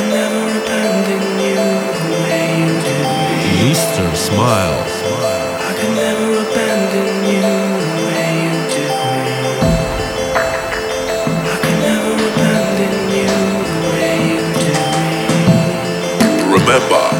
never abandon you the way you did me. Mr. Smile. I could never abandon you the way you did me. I could never abandon you the way you did me. Remember,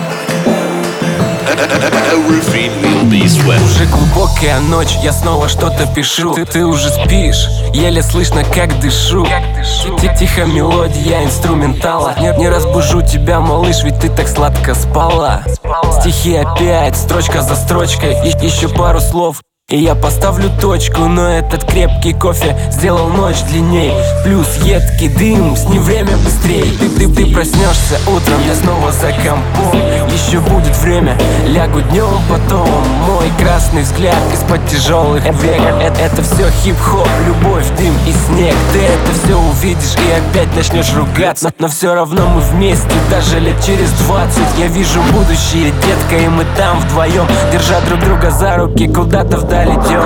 everything will be swept. Уже глубокая ночь, я снова что-то пишу. Ты уже спишь, еле слышно, как дышу. Тихо мелодия инструментала. Не разбужу тебя, малыш, ведь ты так сладко спала. Стихи опять, строчка за строчкой. Еще пару слов, и я поставлю точку. Но этот крепкий кофе сделал ночь длинней. Плюс едкий дым, с ним время быстрей. Ты проснешься утром, я снова за компом. Еще будет время, лягу днем потом. Мой красный взгляд из-под тяжелых век. Это все хип-хоп, любовь, дым и снег. Ты это все увидишь и опять начнешь ругаться. Но все равно мы вместе, даже лет через 20. Я вижу будущее, детка, и мы там вдвоем, держа друг друга за руки, куда-то вдаль идем.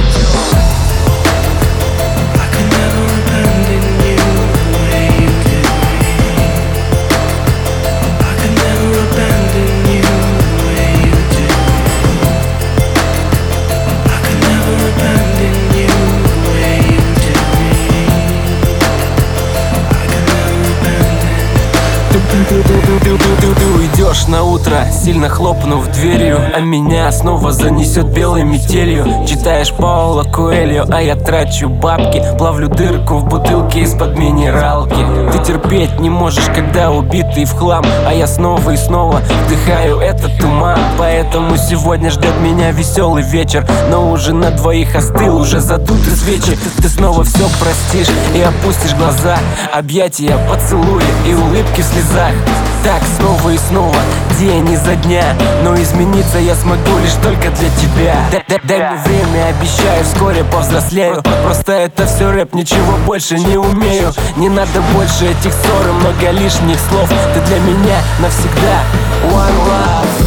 Ты уйдешь на утро, сильно хлопнув дверью, а меня снова занесет белой метелью. Читаешь Паула Коэльо, а я трачу бабки, плавлю дырку в бутылке из-под минералки. Ты терпеть не можешь, когда убитый в хлам, а я снова и снова вдыхаю этот туман. Поэтому сегодня ждет меня веселый вечер, но уже на двоих остыл, уже задуты свечи. Ты снова все простишь и опустишь глаза, объятия, поцелуи и улыбки в слезах. Так снова и снова, день изо дня, но измениться я смогу лишь только для тебя. Дай мне время, обещаю, вскоре повзрослею. Просто это все рэп, ничего больше не умею. Не надо больше этих ссор и много лишних слов. Ты для меня навсегда one love.